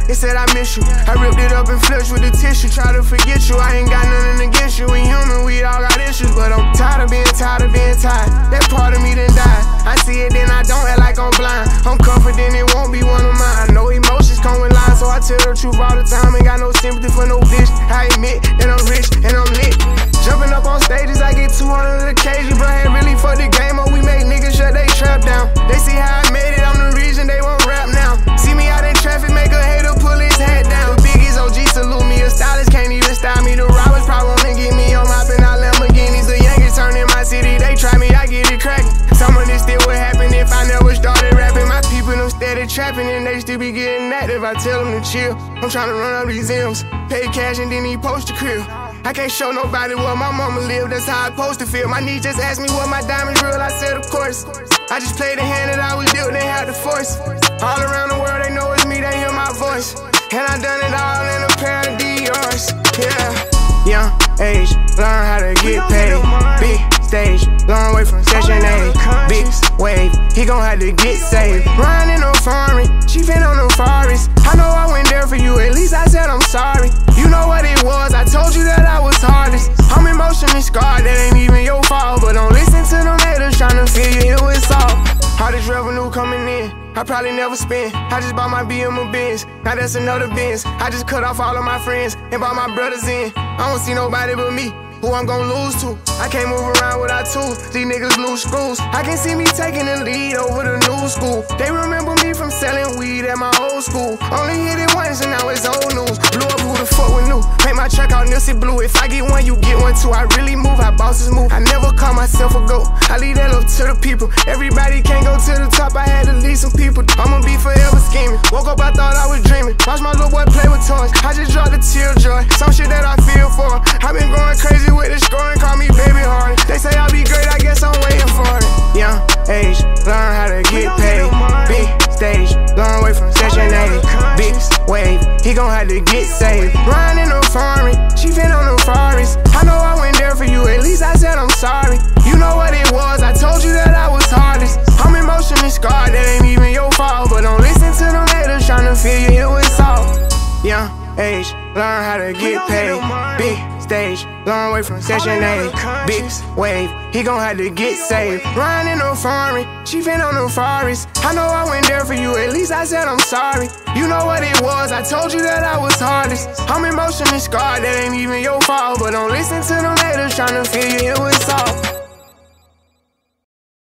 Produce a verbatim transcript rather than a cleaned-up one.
It said I miss you. I ripped it up and flushed with the tissue. Try to forget you, I ain't got nothing against you. We human, we all got issues, but I'm tired of being tired of being tired. That part of me done died. I see it, then I don't act like I'm blind. I'm confident it won't be one of mine. I know emotions come with lies, so I tell the truth all the time. Ain't got no sympathy for no bitch. I admit that I'm rich and I'm lit. Jumping up on stages, I get two hundred occasions. Bro, ain't really for the game, or we make niggas shut they trap down. They see how I made it, I'm the reason they won't rap now. See me out in traffic, make a hater pull his hat down. The biggest O G salute me, a stylist can't even style me. The robbers probably wanna get me on mopping out Lamborghinis. The Yankees turn in my city, they try me, I get it cracking. Some of this still would happen if I never started rapping. My people them steady trapping and they still be getting active. I tell them to chill, I'm trying to run up these M's. Pay cash and then he post the crib. I can't show nobody where my mama live, that's how I supposed to feel. My niece just asked me what my diamonds real, I said of course. I just played the hand that I was dealt, they had the force. All around the world they know it's me, they hear my voice. And I done it all in a pair of Dior's, yeah. Young age, learn how to get paid. Big stage, long way from Section eight. Big wave, he gon' have to get saved. Riding in no foreign, chiefin' on the forest. I know I went there for you, at least I said I'm sorry. You know what it was, I told you that I was hardest. I'm emotionally scarred, that ain't even your fault. But don't listen to them haters tryna feel you here with salt. All this revenue coming in, I probably never spend. I just bought my B M a Benz, now that's another Benz. I just cut off all of my friends and brought my brothers in. I don't see nobody but me, who I'm gon' lose to. I can't move around without tools, these niggas lose screws. I can see me taking the lead over the new school. They remember me from selling weed at my old school. Only hit it once and now it's old news. Blew up, who the fuck would knew? Make my truck out Nipsey Blue. If I get one, you get one too. I really move how bosses move. I never call myself a goat, I leave that up to the people. Everybody can't go to the top, I had to leave some people. I'ma be forever scheming. Woke up, I thought I was dreaming. Watch my little boy play with toys, I just dropped a tear joy. Some shit that I feel for. I been going crazy with this scoring, call me baby Harden. They say I'll be great, I guess I'm waiting for it. Young age, learn how to get paid. Big stage, long way from Section eight. Big wave, he gon' have to get saved. Riding in no foreign, chiefin' on the forest. I know I went there for you, at least I said I'm sorry. You know what it was, I told you that I was hardest. I'm emotionally scarred, that ain't even your fault. But don't listen to them haters tryna feel you here with salt. Young age, learn how to get paid. Big stage, long way from Section eight. Big wave, he gon' have to get saved. Riding in no foreign, chiefin' on the forest. I know I went there for you, at least I said I'm sorry. You know what it was, I told you that I was hardest. I'm emotionally scarred, that ain't even your fault. But don't listen to them haters tryna feel you here with salt.